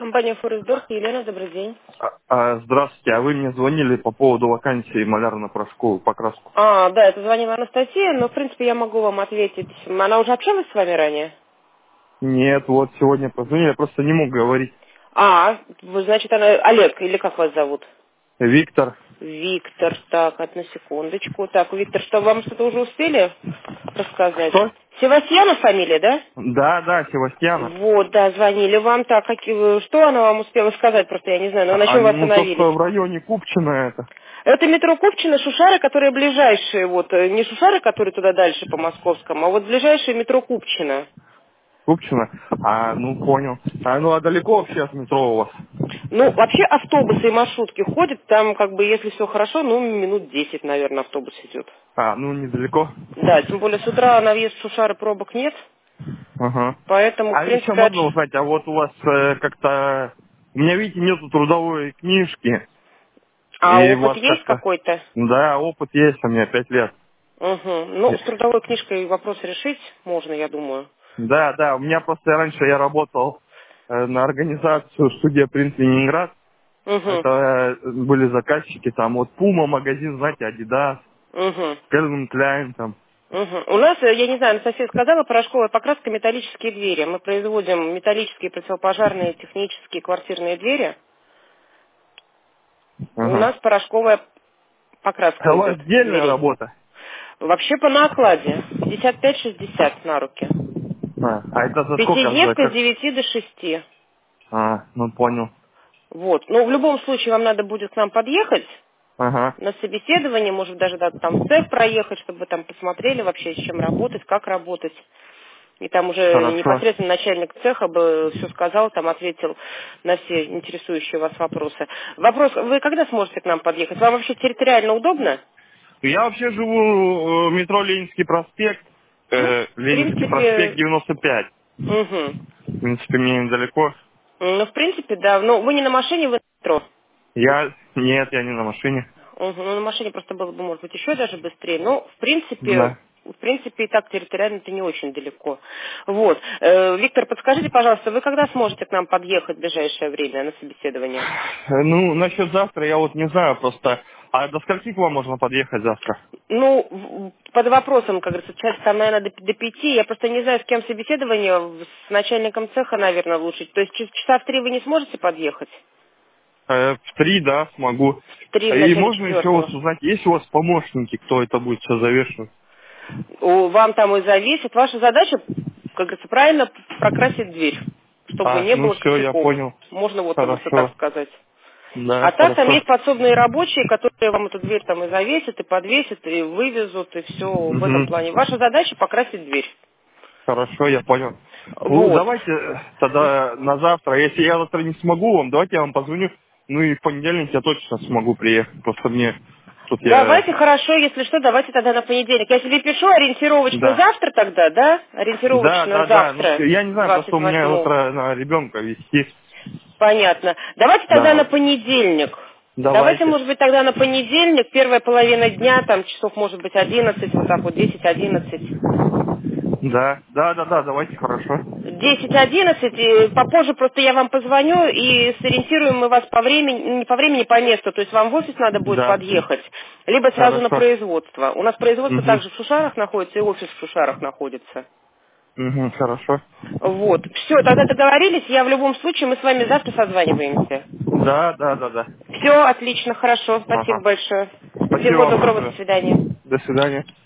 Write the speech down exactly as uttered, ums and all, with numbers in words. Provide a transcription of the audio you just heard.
Компания Форестдорф, Елена, добрый день. А, а, здравствуйте, а вы мне звонили по поводу вакансии малярно-порошковую покраску? А, да, это звонила Анастасия, но, в принципе, я могу вам ответить. Она уже общалась с вами ранее? Нет, вот сегодня позвонили, я просто не мог говорить. А, вы, значит, она... Олег, или как вас зовут? Виктор. Виктор, так, одну секундочку. Так, Виктор, что, вам что-то уже успели рассказать? Что? Севастьянов фамилия, да? Да, да, Севастьяна. Вот, да, звонили вам. Так, какие, что она вам успела сказать, просто я не знаю, но на А, чем вы ну, то, остановились? что в районе Купчино это. Это метро Купчино, Шушары, которые ближайшие, вот, э, не Шушары, которые туда дальше по московскому, а вот ближайшее метро Купчино. Купчино. А, ну, понял. А, ну, а далеко вообще от метро у вас? Ну, вообще автобусы и маршрутки ходят, там, как бы, если все хорошо, ну, минут десять, наверное, автобус идет. А, ну, недалеко. Да, тем более с утра на въезд в Шушары пробок нет, Ага. поэтому, в А еще принципе, от... можно узнать, а вот у вас э, как-то... У меня, видите, нету трудовой книжки. А И у опыт вас есть как-то... какой-то? Да, опыт есть у меня пять лет. Угу. Ну, с трудовой книжкой вопрос решить можно, я думаю. Да, да, у меня просто раньше я работал э, на организацию студия Принт Ленинград. Угу. Это э, были заказчики, там вот Puma магазин, знаете, Adidas, Угу. Calvin Klein там. Мгм. У нас, э, я не знаю, Анастасия сказала, порошковая покраска, металлические двери. Мы производим металлические противопожарные, технические квартирные двери. У Ага. нас порошковая А у покраска вас идет отдельная дверей. работа? Вообще по накладе. пятьдесят пять шестьдесят на руки. А, а это за сколько? За Пятидневка с как? девяти до шести. А, ну понял. Вот. Но в любом случае вам надо будет к нам подъехать Ага, на собеседование, может даже да, там в цех проехать, чтобы вы там посмотрели вообще, с чем работать, как работать. И там уже хорошо. непосредственно начальник цеха бы все сказал, там ответил на все интересующие вас вопросы. Вопрос, вы когда сможете к нам подъехать? Вам вообще территориально удобно? Я вообще живу в метро Ленинский проспект, Ну, э, в Ленинский проспект принципе, девяносто пять. угу. В принципе, мне недалеко. Ну, в принципе, да. Ну, вы не на машине, вы на метро. Я, нет, я не на машине. Мгм. Ну, на машине просто было бы, может быть, еще даже быстрее. Но, в принципе, Да. в принципе, и так территориально это не очень далеко. Вот. Э, Виктор, подскажите, пожалуйста, вы когда сможете к нам подъехать в ближайшее время на собеседование? Э, Ну, насчет завтра я вот не знаю просто. А до скольки к вам можно подъехать завтра? Ну, в- под вопросом, как говорится, час там, наверное, до, до пяти. Я просто не знаю, с кем собеседование, с начальником цеха, наверное, лучше. То есть ч- часа в три вы не сможете подъехать? Э, в три, да, смогу. В три в И начале можно еще вот четвертого. узнать, есть у вас помощники, кто это будет все завешивать? У- Вам там и зависит. Ваша задача, как говорится, правильно прокрасить дверь, чтобы А, не ну было все, я косяков. понял. Можно вот, как говорится, так Хорошо. сказать. Да, А так там хорошо. есть подсобные рабочие, которые вам эту дверь там и завесят, и подвесят, и вывезут, и все в этом Угу. плане. Ваша задача покрасить дверь. Хорошо, я понял. Ну, Вот. давайте э, тогда на завтра. Если я завтра не смогу вам, давайте я вам позвоню. Ну и в понедельник я точно смогу приехать. Просто мне тут я... Давайте, хорошо, если что, давайте тогда на понедельник. Я себе пишу ориентировочно Да. завтра тогда, да? Да, Ориентировочно да, да. Ну, завтра, я не знаю, просто двадцать у меня восьмого. завтра на ребенка вести. Понятно. Давайте тогда на Да. понедельник. Давайте, Давайте. может быть, тогда на понедельник, первая половина дня, там часов, может быть, одиннадцать, вот так вот, десять-одиннадцать. Да, да, да, да, давайте, хорошо. десять-одиннадцать, и попозже просто я вам позвоню и сориентируем мы вас по времени, не по времени, по месту. То есть вам в офис надо будет Да, подъехать, либо сразу на хорошо. производство. У нас производство Угу. также в Шушарах находится, и офис в Шушарах находится. Угу, хорошо. Вот. Все, тогда договорились. Я в любом случае, мы с вами завтра созваниваемся. Да, да, да, да. Все, отлично, хорошо. Спасибо Ага. большое. Спасибо Всего вам доброго, до большое. свидания. До свидания.